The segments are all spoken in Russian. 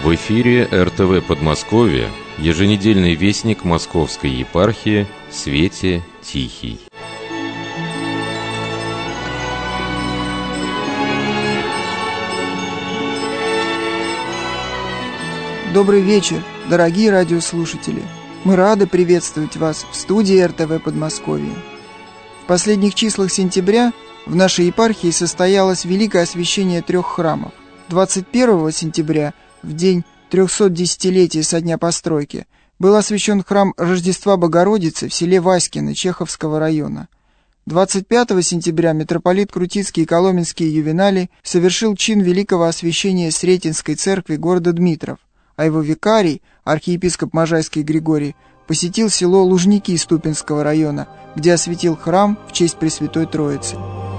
В эфире РТВ Подмосковье, еженедельный вестник Московской епархии «Свете Тихий». Добрый вечер, дорогие радиослушатели! Мы рады приветствовать вас в студии РТВ Подмосковье. В последних числах сентября в нашей епархии состоялось великое освящение 3 храмов. 21 сентября, в день 310-летия со дня постройки, был освящен храм Рождества Богородицы в селе Васькино Чеховского района. 25 сентября митрополит Крутицкий и Коломенский Ювеналий совершил чин великого освящения Сретенской церкви города Дмитров, а его викарий, архиепископ Можайский Григорий, посетил село Лужники Ступинского района, где осветил храм в честь Пресвятой Троицы.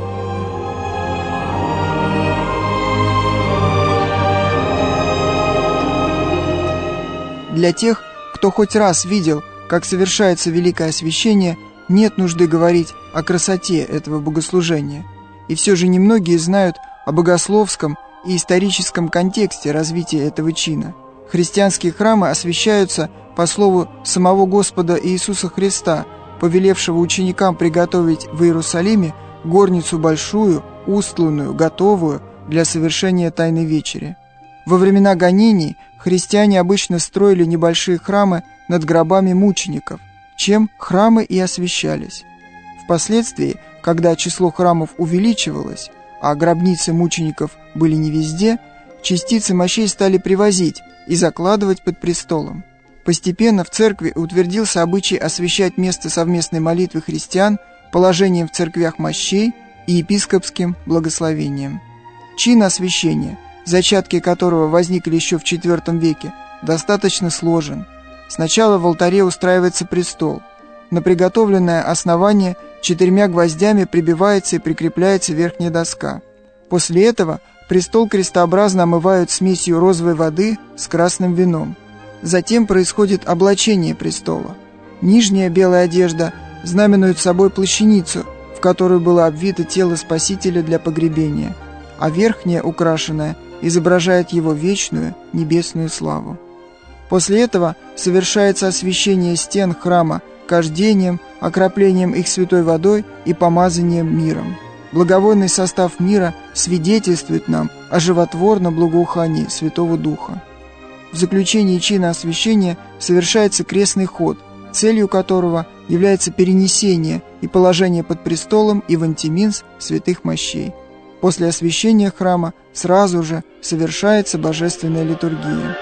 Для тех, кто хоть раз видел, как совершается великое освящение, нет нужды говорить о красоте этого богослужения. И все же немногие знают о богословском и историческом контексте развития этого чина. Христианские храмы освящаются по слову самого Господа Иисуса Христа, повелевшего ученикам приготовить в Иерусалиме горницу большую, устланную, готовую для совершения Тайной Вечери. Во времена гонений христиане обычно строили небольшие храмы над гробами мучеников, чем храмы и освящались. Впоследствии, когда число храмов увеличивалось, а гробницы мучеников были не везде, частицы мощей стали привозить и закладывать под престолом. Постепенно в церкви утвердился обычай освящать место совместной молитвы христиан положением в церквях мощей и епископским благословением. Чин освящения, зачатки которого возникли еще в IV веке, достаточно сложен. Сначала в алтаре устраивается престол. На приготовленное основание 4 гвоздями прибивается и прикрепляется верхняя доска. После этого престол крестообразно омывают смесью розовой воды с красным вином. Затем происходит облачение престола. Нижняя белая одежда знаменует собой плащаницу, в которую было обвито тело Спасителя для погребения, а верхняя, украшенная, изображает его вечную небесную славу. После этого совершается освящение стен храма кождением, окроплением их святой водой и помазанием миром. Благовойный состав мира свидетельствует нам о животворном благоухании Святого Духа. В заключении чина освящения совершается крестный ход, целью которого является перенесение и положение под престолом и в антиминс святых мощей. После освящения храма сразу же совершается божественная литургия.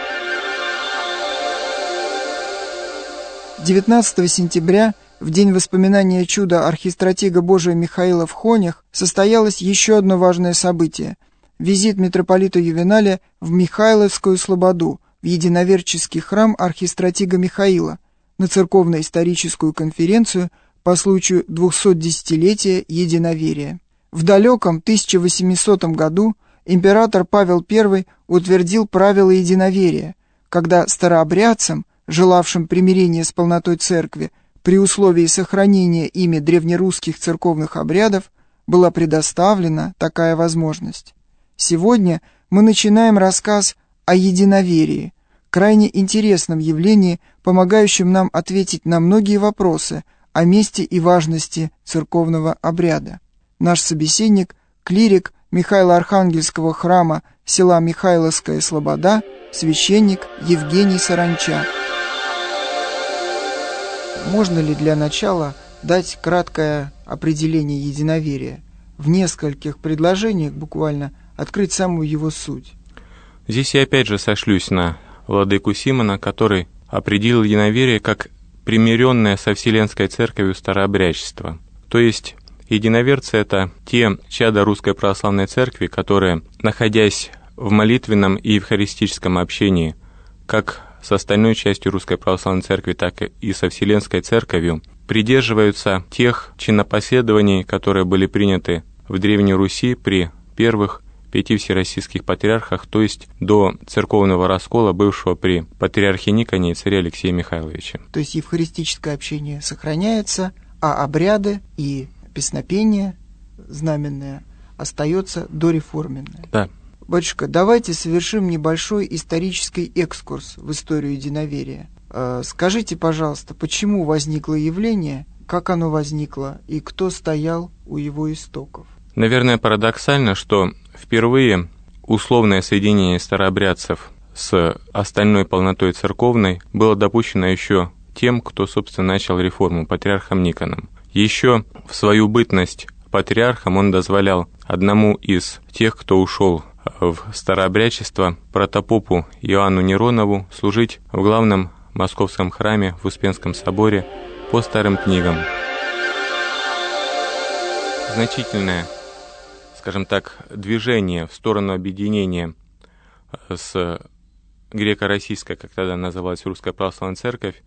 19 сентября, в день воспоминания чуда архистратига Божия Михаила в Хонях, состоялось еще одно важное событие – визит митрополита Ювеналия в Михайловскую Слободу, в единоверческий храм архистратига Михаила, на церковно-историческую конференцию по случаю 210-летия единоверия. В далеком 1800 году император Павел I утвердил правила единоверия, когда старообрядцам, желавшим примирения с полнотой церкви, при условии сохранения ими древнерусских церковных обрядов, была предоставлена такая возможность. Сегодня мы начинаем рассказ о единоверии, крайне интересном явлении, помогающем нам ответить на многие вопросы о месте и важности церковного обряда. Наш собеседник – клирик Михаило-Архангельского храма села Михайловская Слобода, священник Евгений Саранча. Можно ли для начала дать краткое определение единоверия? В нескольких предложениях буквально открыть самую его суть. Здесь я опять же сошлюсь на владыку Симона, который определил единоверие как примиренное со Вселенской Церковью старообрядчество. То есть единоверцы — это те чада Русской Православной Церкви, которые, находясь в молитвенном и евхаристическом общении, как с остальной частью Русской Православной Церкви, так и со Вселенской Церковью, придерживаются тех чинопоследований, которые были приняты в Древней Руси при первых 5 всероссийских патриархах, то есть до церковного раскола, бывшего при патриархе Никоне и царе Алексее Михайловиче. То есть евхаристическое общение сохраняется, а обряды и песнопение знаменное остается дореформенное. Да. Батюшка, давайте совершим небольшой исторический экскурс в историю единоверия. Скажите, пожалуйста, почему возникло явление, как оно возникло и кто стоял у его истоков? Наверное, парадоксально, что впервые условное соединение старообрядцев с остальной полнотой церковной было допущено еще тем, кто, собственно, начал реформу, патриархом Никоном. Еще в свою бытность патриархом он дозволял одному из тех, кто ушел в старообрядчество, протопопу Иоанну Неронову, служить в главном московском храме в Успенском соборе по старым книгам. Значительное, скажем так, движение в сторону объединения с греко-российской, как тогда называлась, Русская Православная Церковь,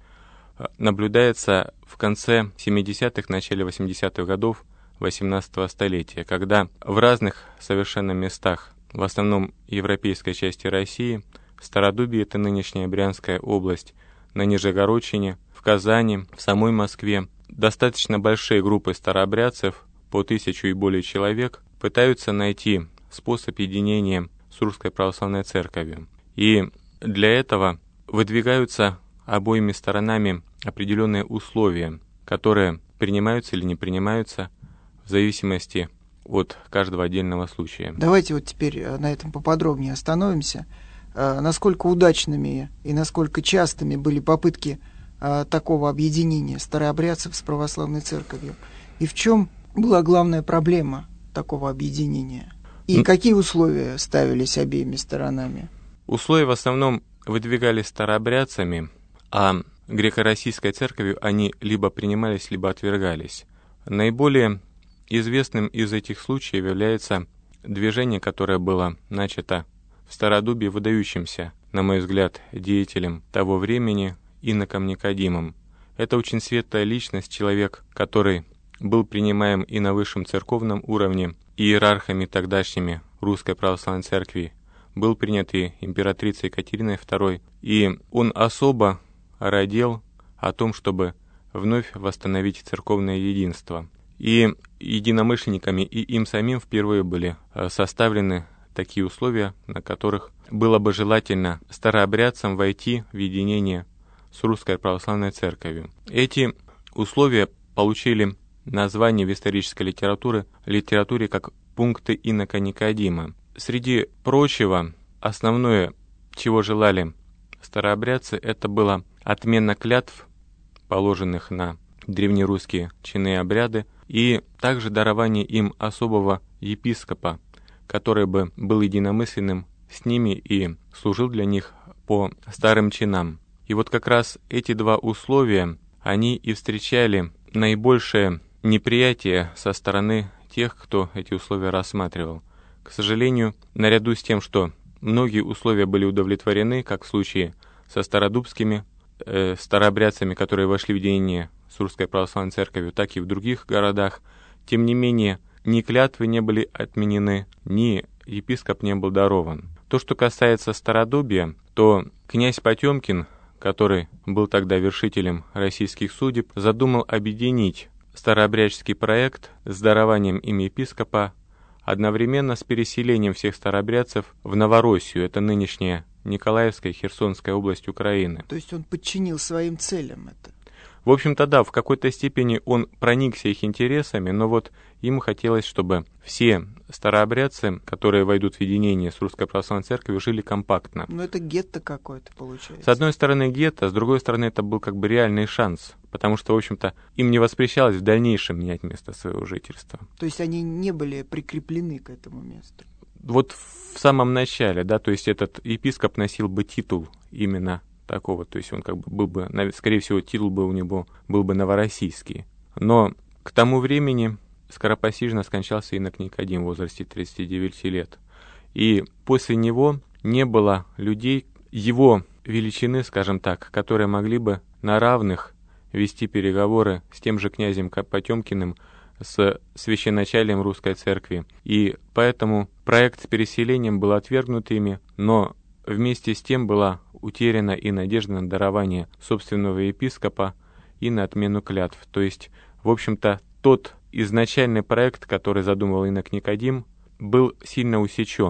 наблюдается в конце 70-х, начале 80-х годов 18-го столетия, когда в разных совершенно местах, в основном европейской части России, в Стародубии, это нынешняя Брянская область, на Нижегородчине, в Казани, в самой Москве, достаточно большие группы старообрядцев, по 1000 и более человек, пытаются найти способ единения с Русской Православной Церковью. И для этого выдвигаются обоими сторонами определенные условия, которые принимаются или не принимаются в зависимости от каждого отдельного случая. Давайте вот теперь на этом поподробнее остановимся. Насколько удачными и насколько частыми были попытки такого объединения старообрядцев с православной церковью? И в чем была главная проблема такого объединения? И какие условия ставились обеими сторонами? Условия в основном выдвигались старообрядцами, а греко-российской церковью они либо принимались, либо отвергались. Наиболее известным из этих случаев является движение, которое было начато в Стародубии выдающимся, на мой взгляд, деятелем того времени иноком Никодимом. Это очень светлая личность, человек, который был принимаем и на высшем церковном уровне иерархами тогдашними Русской Православной Церкви, был принят и императрицей Екатериной II, и он особо радел о том, чтобы вновь восстановить церковное единство. И единомышленниками, и им самим впервые были составлены такие условия, на которых было бы желательно старообрядцам войти в единение с Русской Православной Церковью. Эти условия получили название в исторической литературе как пункты инока Никодима. Среди прочего, основное, чего желали старообрядцы, это была отмена клятв, положенных на древнерусские чины и обряды, и также дарование им особого епископа, который бы был единомысленным с ними и служил для них по старым чинам. И вот как раз эти два условия, они и встречали наибольшее неприятие со стороны тех, кто эти условия рассматривал. К сожалению, наряду с тем, что многие условия были удовлетворены, как в случае со стародубскими старообрядцами, которые вошли в единение с Русской Православной Церковью, так и в других городах, тем не менее, ни клятвы не были отменены, ни епископ не был дарован. То, что касается Стародубия, то князь Потемкин, который был тогда вершителем российских судеб, задумал объединить старообрядческий проект с дарованием им епископа одновременно с переселением всех старообрядцев в Новороссию, это нынешняя Николаевская и Херсонская область Украины. То есть он подчинил своим целям это? В общем-то, да, в какой-то степени он проникся их интересами, но вот ему хотелось, чтобы все старообрядцы, которые войдут в единение с Русской Православной Церковью, жили компактно. Ну, это гетто какое-то получается. С одной стороны гетто, с другой стороны это был как бы реальный шанс, потому что, в общем-то, им не воспрещалось в дальнейшем менять место своего жительства. То есть они не были прикреплены к этому месту? Вот в самом начале, да, то есть этот епископ носил бы титул именно такого, то есть он как бы был бы, скорее всего, титул бы у него был бы новороссийский. Но к тому времени скоропостижно скончался инок Никодим в возрасте 39 лет. И после него не было людей его величины, скажем так, которые могли бы на равных вести переговоры с тем же князем Потемкиным, с священначалием Русской Церкви. И поэтому проект с переселением был отвергнут ими, но вместе с тем была утеряна и надежда на дарование собственного епископа и на отмену клятв. То есть, в общем-то, тот изначальный проект, который задумывал инок Никодим, был сильно усечен.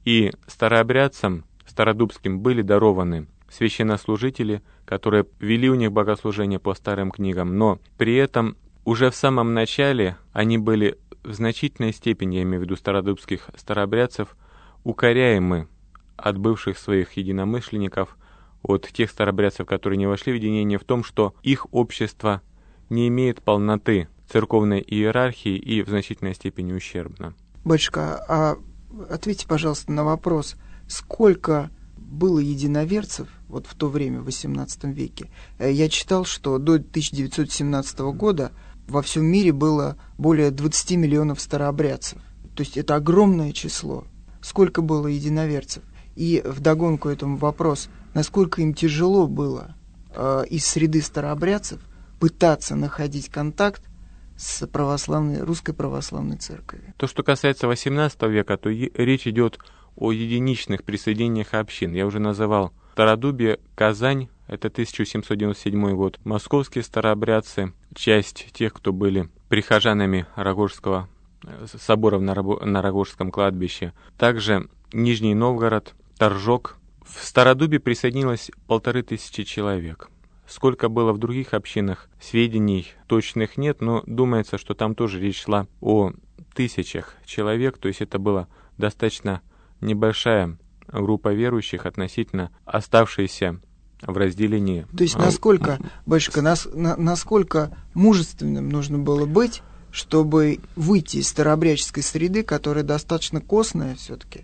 И старообрядцам, стародубским, были дарованы священнослужители, которые вели у них богослужение по старым книгам, но при этом уже в самом начале они были в значительной степени, я имею в виду стародубских старообрядцев, укоряемы от бывших своих единомышленников, от тех старообрядцев, которые не вошли в единение, в том, что их общество не имеет полноты церковной иерархии и в значительной степени ущербно. Батюшка, а ответьте, пожалуйста, на вопрос, сколько было единоверцев вот в то время, в XVIII веке? Я читал, что до 1917 года во всем мире было более 20 миллионов старообрядцев. То есть это огромное число. Сколько было единоверцев? И вдогонку этому вопрос, насколько им тяжело было из среды старообрядцев пытаться находить контакт с русской православной церковью. То, что касается XVIII века, то речь идет о единичных присоединениях общин. Я уже называл Стародубие, Казань, это 1797 год, московские старообрядцы, часть тех, кто были прихожанами Рогожского собора на Рогожском кладбище, также Нижний Новгород, Торжок. В Стародубе присоединилось 1500 человек. Сколько было в других общинах, сведений точных нет, но думается, что там тоже речь шла о тысячах человек, то есть это была достаточно небольшая группа верующих относительно оставшейся в разделении. То есть насколько, батюшка, насколько мужественным нужно было быть, чтобы выйти из старообрядческой среды, которая достаточно костная все-таки,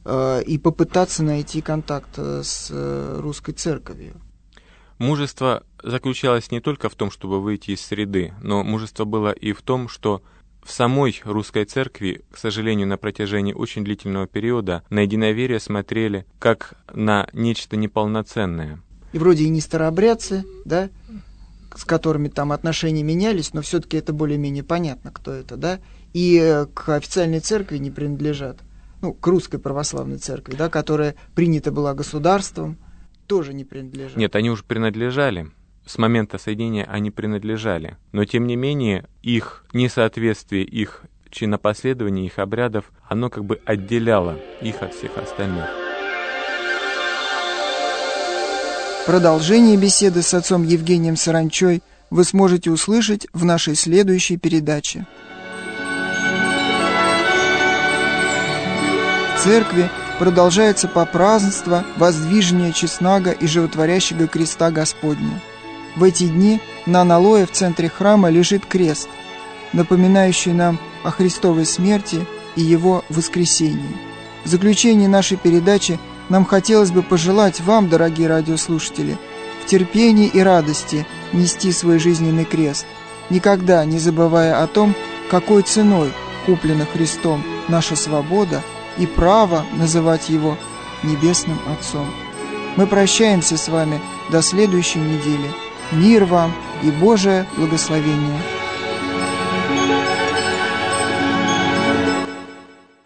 и попытаться найти контакт с русской церковью? Мужество заключалось не только в том, чтобы выйти из среды, но мужество было и в том, что в самой русской церкви, к сожалению, на протяжении очень длительного периода на единоверие смотрели как на нечто неполноценное. И вроде и не старообрядцы, да, с которыми там отношения менялись, но все-таки это более-менее понятно, кто это, да, и к официальной церкви не принадлежат, к русской православной церкви, да, которая принята была государством, тоже не принадлежат. Нет, они уже принадлежали. С момента соединения они принадлежали. Но, тем не менее, их несоответствие, их чинопоследование, их обрядов, оно как бы отделяло их от всех остальных. Продолжение беседы с отцом Евгением Саранчой вы сможете услышать в нашей следующей передаче. В церкви продолжается попразднство воздвижения честного и животворящего креста Господня. В эти дни на аналое в центре храма лежит крест, напоминающий нам о Христовой смерти и Его воскресении. В заключение нашей передачи нам хотелось бы пожелать вам, дорогие радиослушатели, в терпении и радости нести свой жизненный крест, никогда не забывая о том, какой ценой куплена Христом наша свобода и право называть Его Небесным Отцом. Мы прощаемся с вами до следующей недели. Мир вам и Божие благословение!